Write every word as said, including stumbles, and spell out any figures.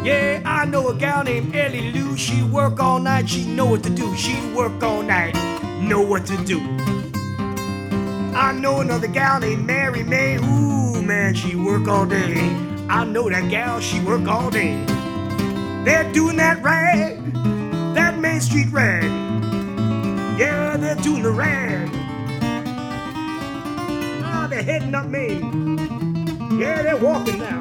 Yeah, I know a gal named Ellie Lou. She work all night, she know what to do. She work all night, know what to do. I know another gal named Mary May. Ooh, man, she work all day. I know that gal, she work all day. They're doing that rag, that Main Street rag. Yeah, they're doing the rag. Ah, they're heading up Main. Yeah, they're walking now.